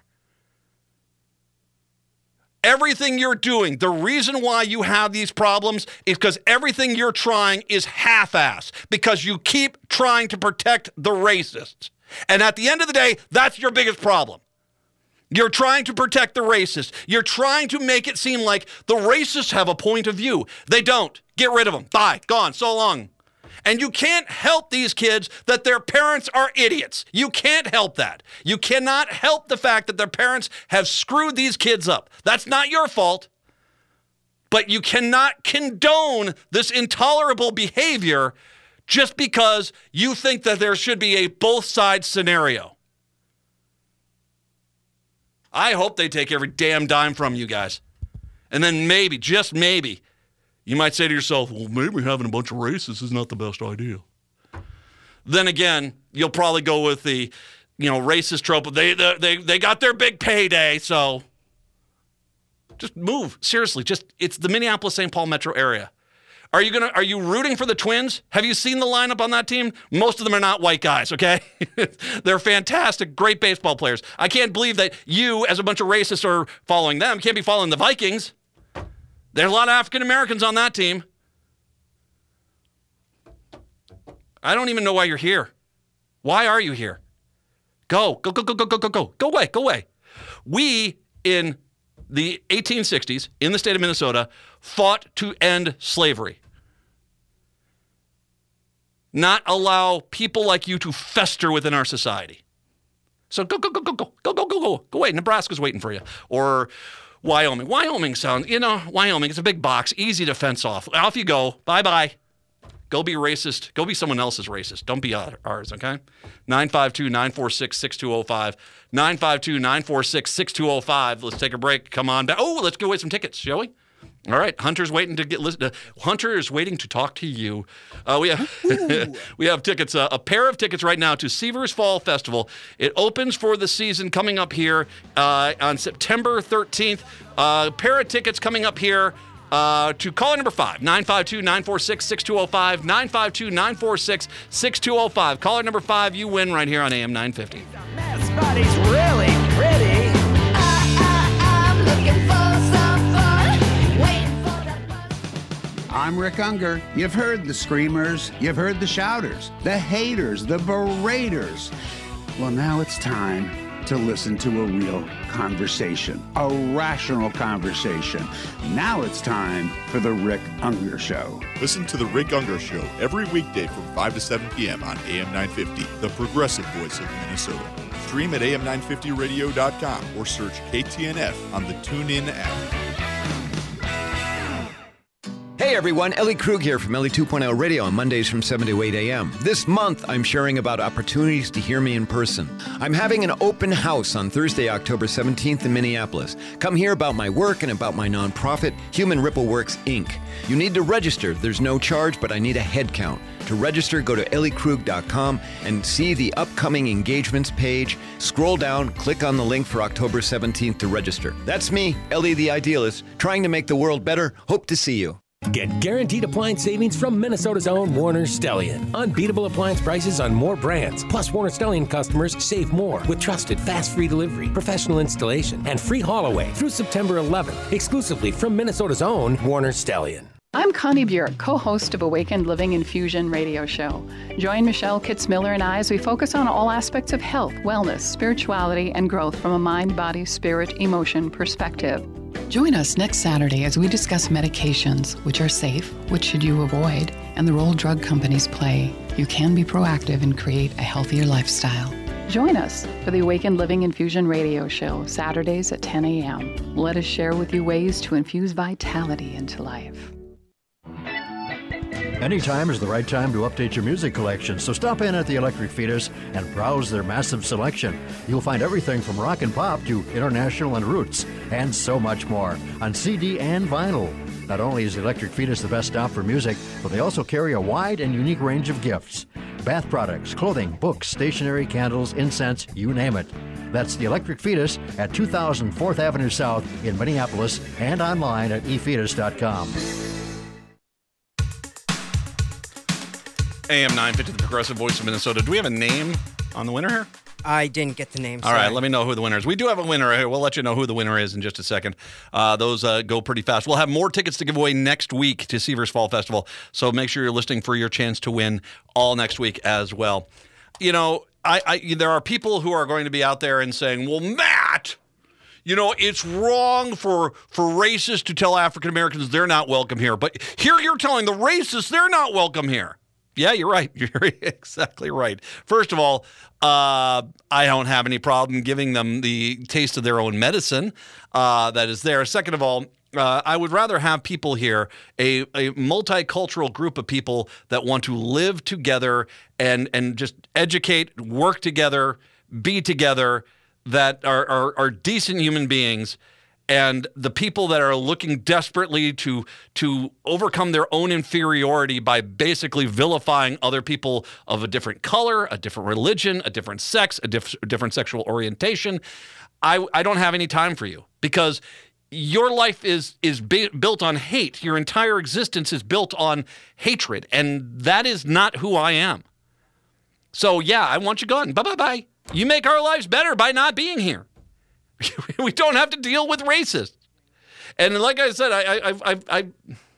Everything you're doing, the reason why you have these problems is because everything you're trying is half-ass because you keep trying to protect the racists. And at the end of the day, that's your biggest problem. You're trying to protect the racists. You're trying to make it seem like the racists have a point of view. They don't. Get rid of them. Bye. Gone. So long. And you can't help these kids that their parents are idiots. You can't help that. You cannot help the fact that their parents have screwed these kids up. That's not your fault. But you cannot condone this intolerable behavior just because you think that there should be a both sides scenario. I hope they take every damn dime from you guys. And then maybe, just maybe, you might say to yourself, well, maybe having a bunch of racists is not the best idea. Then again, you'll probably go with the, you know, racist trope. They, they, they got their big payday, so just move. Seriously, just, it's the Minneapolis-Saint Paul metro area. Are you gonna? Are you rooting for the Twins? Have you seen the lineup on that team? Most of them are not white guys, okay? They're fantastic, great baseball players. I can't believe that you, as a bunch of racists, are following them. You can't be following the Vikings. There's a lot of African Americans on that team. I don't even know why you're here. Why are you here? Go, go, go, go, go, go, go, go. Go away, go away. We, in the eighteen sixties, in the state of Minnesota, fought to end slavery. Not allow people like you to fester within our society. So go, go, go, go, go, go, go, go, go, go away. Nebraska's waiting for you. Or Wyoming. Wyoming sounds, you know, Wyoming, it's a big box, easy to fence off. Off you go. Bye-bye. Go be racist. Go be someone else's racist. Don't be ours, okay? nine five two, nine four six, six two zero five. nine five two, nine four six, six two zero five. Let's take a break. Come on back. Oh, let's give away some tickets, shall we? All right, Hunter's waiting to get listen. Hunter is waiting to talk to you. Uh, we have we have tickets, uh, a pair of tickets right now to Seavers Fall Festival. It opens for the season coming up here uh, on September thirteenth. A uh, pair of tickets coming up here uh, to caller number five, nine five two, nine four six, six two zero five, nine five two, nine four six, six two zero five. Caller number five, you win right here on A M nine fifty. Everybody's really pretty. I, I, I'm looking for some fun, waiting for that buzz. I'm Rick Unger. You've heard the screamers, you've heard the shouters, the haters, the beraters. Well, now it's time to listen to a real conversation, a rational conversation. Now it's time for the Rick Unger Show. Listen to the Rick Unger Show every weekday from five to seven p.m. on A M nine fifty, the progressive voice of Minnesota. Stream at A M nine fifty radio dot com or search K T N F on the TuneIn app. Hey everyone, Ellie Krug here from Ellie two point oh Radio on Mondays from seven to eight a.m. This month, I'm sharing about opportunities to hear me in person. I'm having an open house on Thursday, October seventeenth in Minneapolis. Come hear about my work and about my nonprofit, Human Ripple Works, Incorporated. You need to register. There's no charge, but I need a head count. To register, go to ellie krug dot com and see the upcoming engagements page. Scroll down, click on the link for October seventeenth to register. That's me, Ellie the Idealist, trying to make the world better. Hope to see you. Get guaranteed appliance savings from Minnesota's own Warner Stellian. Unbeatable appliance prices on more brands. Plus, Warner Stellian customers save more with trusted, fast, free delivery, professional installation, and free haul away through September eleventh, exclusively from Minnesota's own Warner Stellian. I'm Connie Burek, co-host of Awakened Living Infusion radio show. Join Michelle Kitts-Miller and I as we focus on all aspects of health, wellness, spirituality, and growth from a mind, body, spirit, emotion perspective. Join us next Saturday as we discuss medications, which are safe, which should you avoid, and the role drug companies play. You can be proactive and create a healthier lifestyle. Join us for the Awakened Living Infusion radio show, Saturdays at ten a.m. Let us share with you ways to infuse vitality into life. Anytime is the right time to update your music collection, so stop in at the Electric Fetus and browse their massive selection. You'll find everything from rock and pop to international and roots, and so much more on C D and vinyl. Not only is the Electric Fetus the best stop for music, but they also carry a wide and unique range of gifts. Bath products, clothing, books, stationery, candles, incense, you name it. That's the Electric Fetus at two thousand fourth Avenue South in Minneapolis and online at e fetus dot com. A M nine fifty, the Progressive Voice of Minnesota. Do we have a name on the winner here? I didn't get the name. All right, let me know who the winner is. We do have a winner here. We'll let you know who the winner is in just a second. Uh, those uh, go pretty fast. We'll have more tickets to give away next week to Seavers Fall Festival, so make sure you're listening for your chance to win all next week as well. You know, I, I there are people who are going to be out there and saying, well, Matt, you know, it's wrong for, for racists to tell African Americans they're not welcome here. But here you're telling the racists they're not welcome here. Yeah, you're right. You're exactly right. First of all, uh, I don't have any problem giving them the taste of their own medicine uh, that is there. Second of all, uh, I would rather have people here, a, a multicultural group of people that want to live together and, and just educate, work together, be together, that are, are, are decent human beings. And the people that are looking desperately to to overcome their own inferiority by basically vilifying other people of a different color, a different religion, a different sex, a, diff- a different sexual orientation, I, I don't have any time for you, because your life is is ba- built on hate. Your entire existence is built on hatred, and that is not who I am. So yeah, I want you gone. Bye-bye-bye. You make our lives better by not being here. We don't have to deal with racists. And like I said, I, I, I, I,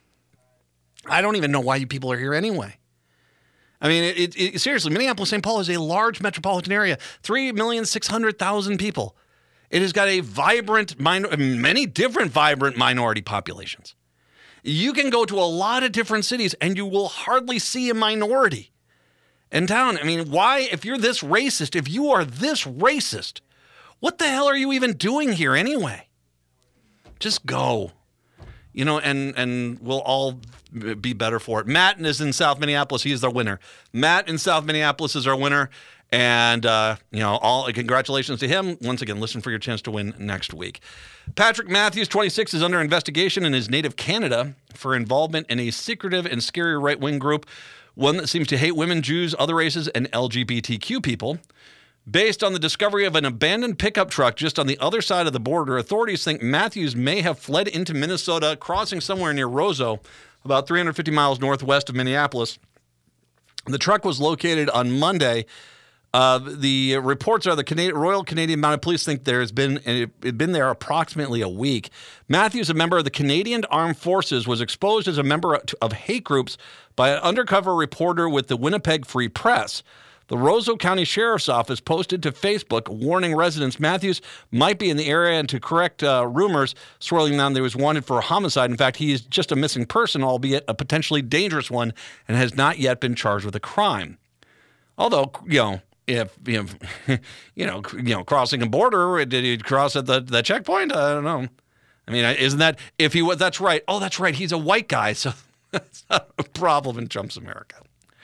I don't even know why you people are here anyway. I mean, it, it, seriously, Minneapolis, Saint Paul is a large metropolitan area, three million six hundred thousand people. It has got a vibrant, minor, many different vibrant minority populations. You can go to a lot of different cities and you will hardly see a minority in town. I mean, why, if you're this racist, if you are this racist, what the hell are you even doing here anyway? Just go. You know, and and we'll all be better for it. Matt is in South Minneapolis. He is our winner. Matt in South Minneapolis is our winner. And, uh, you know, all congratulations to him. Once again, listen for your chance to win next week. Patrick Matthews, twenty-six, is under investigation in his native Canada for involvement in a secretive and scary right-wing group, one that seems to hate women, Jews, other races, and L G B T Q people. Based on the discovery of an abandoned pickup truck just on the other side of the border, authorities think Matthews may have fled into Minnesota, crossing somewhere near Roseau, about three hundred fifty miles northwest of Minneapolis. The truck was located on Monday. Uh, the reports are the Canadian, Royal Canadian Mounted Police think there has been it, it been there approximately a week. Matthews, a member of the Canadian Armed Forces, was exposed as a member of hate groups by an undercover reporter with the Winnipeg Free Press. The Roseau County Sheriff's Office posted to Facebook warning residents Matthews might be in the area and to correct uh, rumors swirling around that he was wanted for a homicide. In fact, he is just a missing person, albeit a potentially dangerous one, and has not yet been charged with a crime. Although, you know, if, you know, you know, you know crossing a border, did he cross at the, the checkpoint? I don't know. I mean, isn't that, if he was, that's right. Oh, that's right. He's a white guy, so that's not a problem in Trump's America.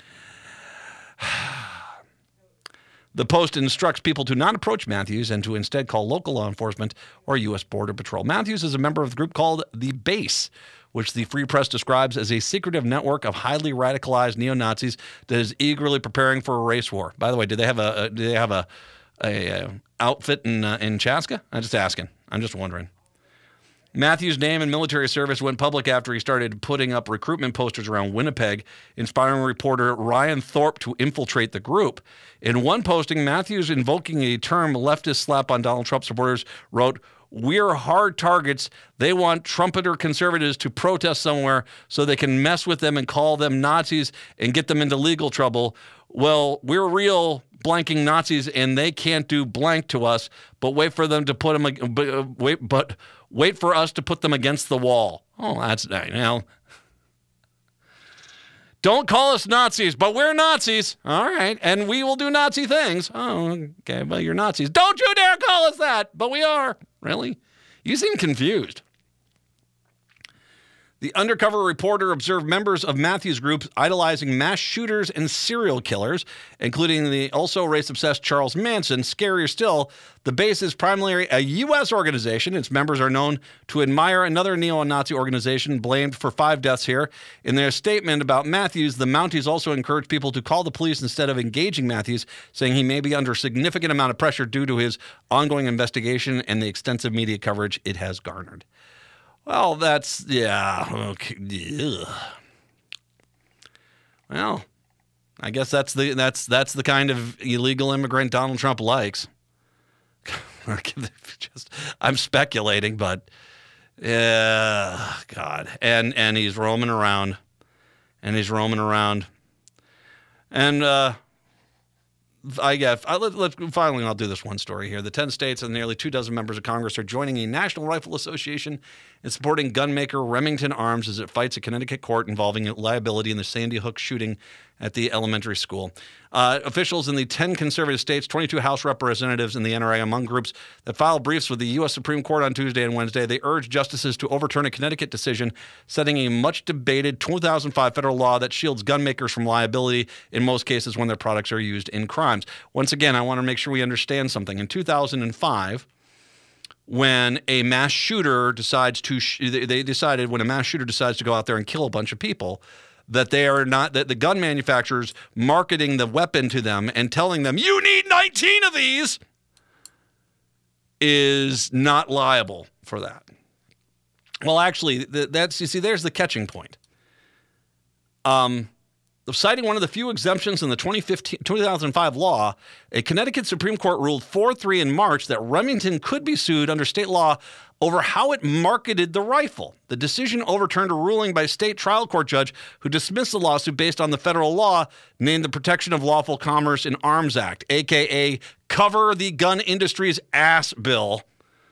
The Post instructs people to not approach Matthews and to instead call local law enforcement or U S Border Patrol. Matthews is a member of the group called The Base, which the Free Press describes as a secretive network of highly radicalized neo-Nazis that is eagerly preparing for a race war. By the way, do they have a, a do they have a, a, a outfit in uh, in Chaska? I'm just asking. I'm just wondering. Matthews' name and military service went public after he started putting up recruitment posters around Winnipeg, inspiring reporter Ryan Thorpe to infiltrate the group. In one posting, Matthews, invoking a term leftist slap on Donald Trump supporters, wrote, "We're hard targets. They want trumpeter conservatives to protest somewhere so they can mess with them and call them Nazis and get them into legal trouble. Well, we're real blanking Nazis and they can't do blank to us, but wait for them to put them, wait, but wait for us to put them against the wall." Oh, that's, you know, Don't call us Nazis, but we're Nazis. All right. And we will do Nazi things. Oh, okay. Well, you're Nazis. Don't you dare call us that, but we are. Really? You seem confused. The undercover reporter observed members of Matthews Group idolizing mass shooters and serial killers, including the also race-obsessed Charles Manson. Scarier still, the base is primarily a U S organization. Its members are known to admire another neo-Nazi organization blamed for five deaths here. In their statement about Matthews, the Mounties also encouraged people to call the police instead of engaging Matthews, saying he may be under significant amount of pressure due to his ongoing investigation and the extensive media coverage it has garnered. Well, that's, yeah, okay. Ugh. Well, I guess that's the that's that's the kind of illegal immigrant Donald Trump likes. Just, I'm speculating, but yeah, God, and and he's roaming around, and he's roaming around, and uh, I guess I, let, let's finally I'll do this one story here. The ten states and nearly two dozen members of Congress are joining a National Rifle Association in supporting gunmaker Remington Arms as it fights a Connecticut court involving liability in the Sandy Hook shooting at the elementary school. Uh, officials in the ten conservative states, twenty-two House representatives in the N R A among groups that filed briefs with the U S Supreme Court on Tuesday and Wednesday. They urged justices to overturn a Connecticut decision setting a much-debated two thousand five federal law that shields gunmakers from liability in most cases when their products are used in crimes. Once again, I want to make sure we understand something. In two thousand five, when a mass shooter decides to, sh- they decided when a mass shooter decides to go out there and kill a bunch of people, that they are not, that the gun manufacturers marketing the weapon to them and telling them, you need nineteen of these, is not liable for that. Well, actually, that's, you see, there's the catching point. Um, citing one of the few exemptions in the twenty fifteen, two thousand five law, a Connecticut Supreme Court ruled four three in March that Remington could be sued under state law over how it marketed the rifle. The decision overturned a ruling by a state trial court judge who dismissed the lawsuit based on the federal law named the Protection of Lawful Commerce in Arms Act, a k a. Cover the Gun Industry's Ass Bill.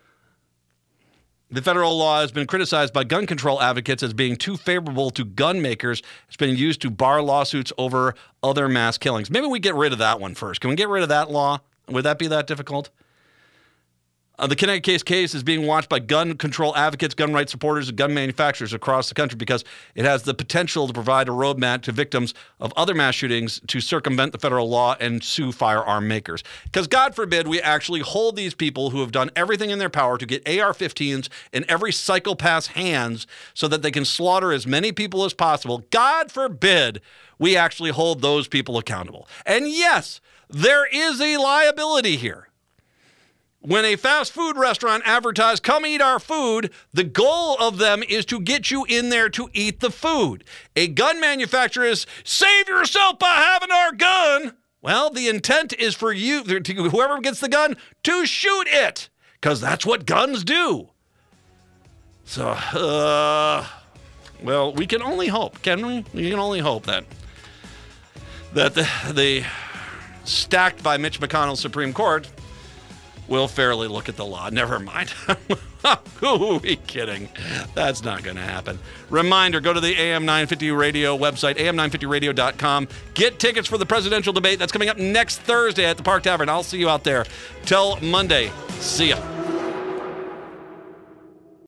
The federal law has been criticized by gun control advocates as being too favorable to gun makers. It's been used to bar lawsuits over other mass killings. Maybe we get rid of that one first. Can we get rid of that law? Would that be that difficult? Uh, the Connecticut case case is being watched by gun control advocates, gun rights supporters, and gun manufacturers across the country because it has the potential to provide a roadmap to victims of other mass shootings to circumvent the federal law and sue firearm makers. Because God forbid we actually hold these people who have done everything in their power to get A R fifteens in every psychopath's hands so that they can slaughter as many people as possible. God forbid we actually hold those people accountable. And yes, there is a liability here. When a fast food restaurant advertises, come eat our food, the goal of them is to get you in there to eat the food. A gun manufacturer is, save yourself by having our gun. Well, the intent is for you, to whoever gets the gun, to shoot it, because that's what guns do. So, uh, well, we can only hope, can we? We can only hope that, that the, the stacked by Mitch McConnell's Supreme Court will fairly look at the law. Never mind. Who are we kidding? That's not going to happen. Reminder, go to the A M nine fifty Radio website, A M nine fifty radio dot com. Get tickets for the presidential debate. That's coming up next Thursday at the Park Tavern. I'll see you out there. Till Monday. See ya.